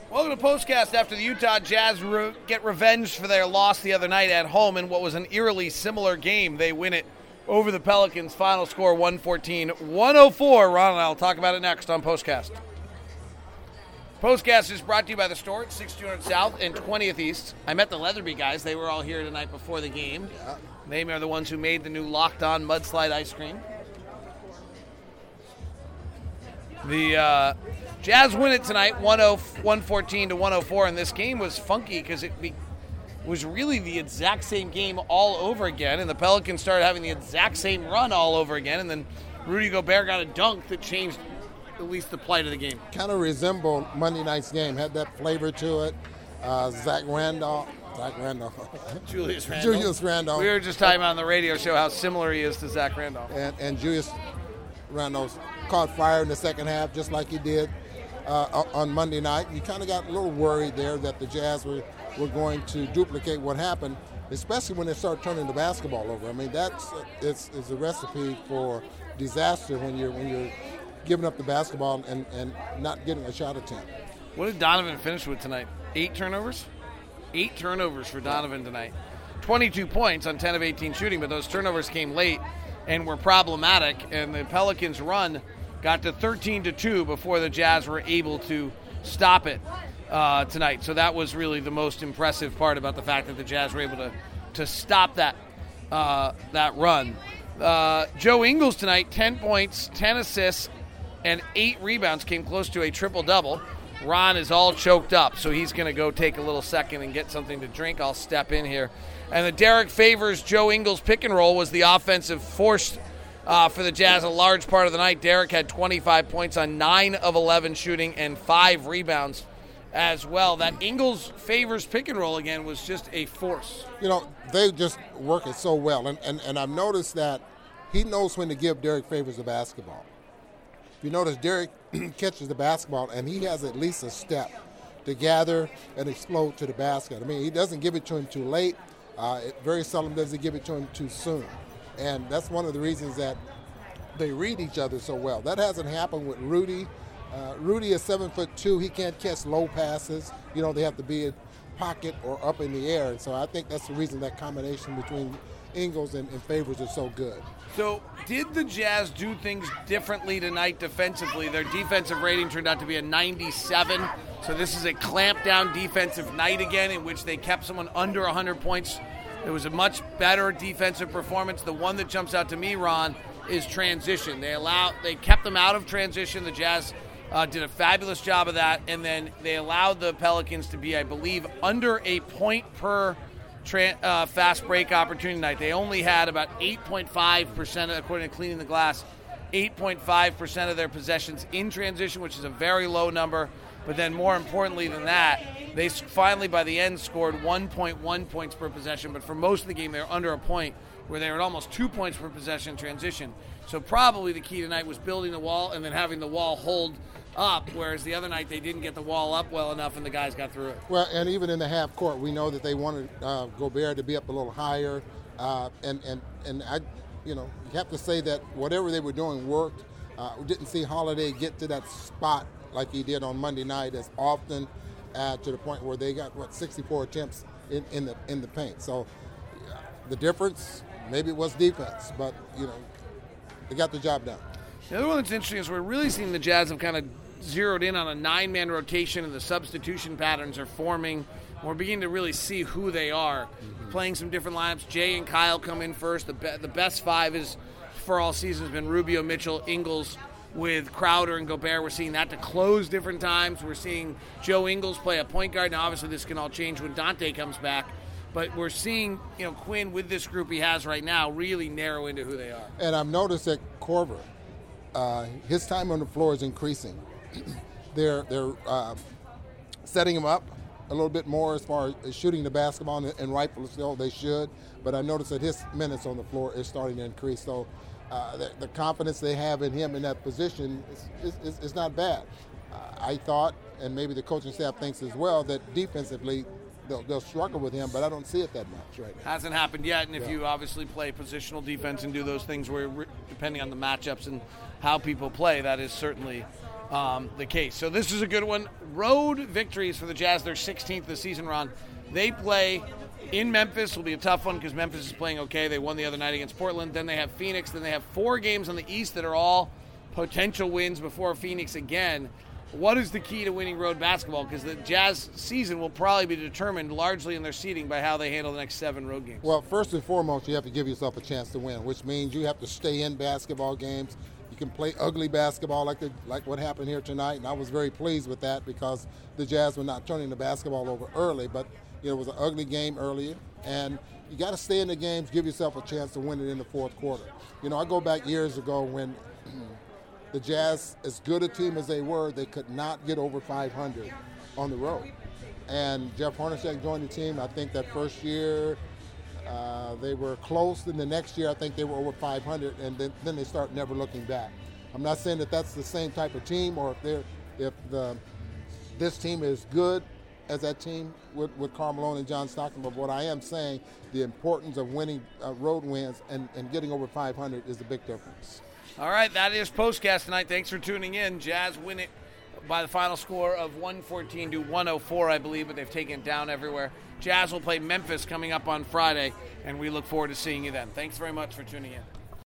Welcome to Postcast after the Utah Jazz get revenge for their loss the other night at home in what was an eerily similar game. They win it over the Pelicans. Final score 114-104. Ron and I will talk about it next on Postcast. Postcast is brought to you by the store at 6200 South and 20th East. I met the Leatherby guys. They were all here the night before the game. Yeah. They are the ones who made the new Locked On Mudslide ice cream. The Jazz win it tonight, 114-104, and this game was funky because it was really the exact same game all over again, and the Pelicans started having the exact same run all over again, and then Rudy Gobert got a dunk that changed at least the plight of the game. Kind of resembled Monday night's game, had that flavor to it. Julius Randle. We were just talking about on the radio show how similar he is to Zach Randolph. And Julius Randle caught fire in the second half just like he did on Monday night. You kind of got a little worried there that the Jazz were going to duplicate what happened, especially when they start turning the basketball over. I mean, it's a recipe for disaster when you're giving up the basketball and not getting a shot attempt. What did Donovan finish with tonight? 8 turnovers? 8 turnovers for Donovan tonight. 22 points on 10 of 18 shooting, but those turnovers came late and were problematic, and the Pelicans' run got to 13-2 before the Jazz were able to stop it tonight. So that was really the most impressive part about the fact that the Jazz were able to stop that run. Joe Ingles tonight, 10 points, 10 assists, and 8 rebounds, came close to a triple-double. Ron is all choked up, so he's going to go take a little second and get something to drink. I'll step in here. And the Derek Favors, Joe Ingles pick and roll was the offensive force for the Jazz a large part of the night. Derek had 25 points on 9 of 11 shooting and 5 rebounds as well. That Ingles Favors pick and roll again was just a force. You know, they just work it so well. And I've noticed that he knows when to give Derek Favors the basketball. If you notice, Derek catches the basketball, and he has at least a step to gather and explode to the basket. I mean, he doesn't give it to him too late. Very seldom does he give it to him too soon. And that's one of the reasons that they read each other so well. That hasn't happened with Rudy. Rudy is 7'2". He can't catch low passes. You know, they have to be in pocket or up in the air. And so I think that's the reason that combination between Ingles and Favors is so good. So did the Jazz do things differently tonight defensively? Their defensive rating turned out to be a 97. So this is a clamped-down defensive night again in which they kept someone under 100 points. It was a much better defensive performance. The one that jumps out to me, Ron, is transition. They kept them out of transition. The Jazz did a fabulous job of that, and then they allowed the Pelicans to be, I believe, under a point per fast break opportunity tonight. They only had about 8.5%, according to Cleaning the Glass, 8.5% of their possessions in transition, which is a very low number. But then more importantly than that, they finally by the end scored 1.1 points per possession. But for most of the game, they were under a point, where they were at almost 2 points per possession in transition. So probably the key tonight was building the wall and then having the wall hold up, whereas the other night they didn't get the wall up well enough and the guys got through it. Well, and even in the half court, we know that they wanted Gobert to be up a little higher, and I, you have to say that whatever they were doing worked. We didn't see Holiday get to that spot like he did on Monday night as often, to the point where they got 64 attempts in the paint. So the difference, maybe it was defense, but they got the job done. The other one that's interesting is we're really seeing the Jazz have kind of zeroed in on a 9-man rotation, and the substitution patterns are forming. We're beginning to really see who they are. Mm-hmm. Playing some different lineups. Jay and Kyle come in first. The best 5 is for all season has been Rubio, Mitchell, Ingles, with Crowder and Gobert. We're seeing that to close different times. We're seeing Joe Ingles play a point guard. Now, obviously, this can all change when Dante comes back. But we're seeing, Quinn, with this group he has right now, really narrow into who they are. And I've noticed that Korver, his time on the floor is increasing. They're setting him up a little bit more as far as shooting the basketball, and rightfully so, they should. But I noticed that his minutes on the floor is starting to increase. So the confidence they have in him in that position is not bad. I thought, and maybe the coaching staff thinks as well, that defensively they'll struggle with him, but I don't see it that much right now. Hasn't happened yet, and if you obviously play positional defense and do those things where, depending on the matchups and how people play, that is certainly the case. So this is a good one. Road victories for the Jazz, their 16th of the season, Ron. They play in Memphis. Will be a tough one because Memphis is playing okay. They won the other night against Portland. Then they have Phoenix. Then they have 4 games on the East that are all potential wins before Phoenix again. What is the key to winning road basketball? Because the Jazz season will probably be determined largely in their seeding by how they handle the next 7 road games. Well, first and foremost, you have to give yourself a chance to win, which means you have to stay in basketball games. You can play ugly basketball like what happened here tonight, and I was very pleased with that because the Jazz were not turning the basketball over early, but it was an ugly game earlier, and you got to stay in the games, give yourself a chance to win it in the fourth quarter. I go back years ago when the Jazz, as good a team as they were, they could not get over 500 on the road. And Jeff Hornacek joined the team. I think that first year they were close. Then the next year I think they were over 500, and then they start never looking back. I'm not saying that that's the same type of team or if this team is good as that team with Karl Malone and John Stockton, but what I am saying, the importance of winning road wins and getting over 500 is a big difference. All right, that is Postcast tonight. Thanks for tuning in. Jazz win it by the final score of 114 to 104, I believe, but they've taken it down everywhere. Jazz will play Memphis coming up on Friday, and we look forward to seeing you then. Thanks very much for tuning in.